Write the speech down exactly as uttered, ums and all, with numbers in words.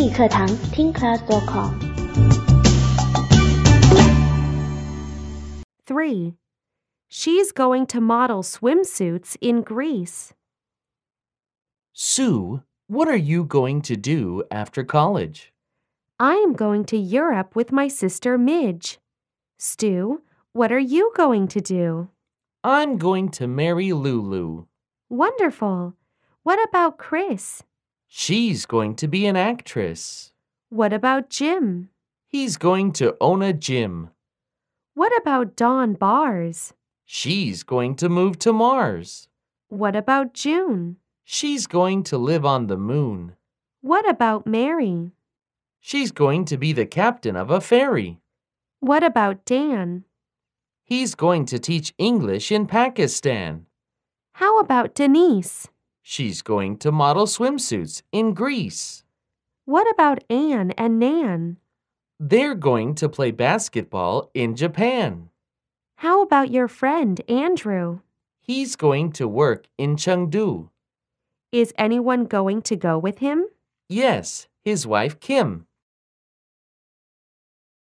语课堂 听 class dot com。 three. She's going to model swimsuits in Greece. Sue, what are you going to do after college? I am going to Europe with my sister Midge. Stu, what are you going to do? I'm going to marry Lulu. Wonderful. What about Chris? She's going to be an actress. What about Jim? He's going to own a gym. What about Dawn Bars? She's going to move to Mars. What about June? She's going to live on the moon. What about Mary? She's going to be the captain of a ferry. What about Dan? He's going to teach English in Pakistan. How about Denise? She's going to model swimsuits in Greece. What about Anne and Nan? They're going to play basketball in Japan. How about your friend Andrew? He's going to work in Chengdu. Is anyone going to go with him? Yes, his wife Kim.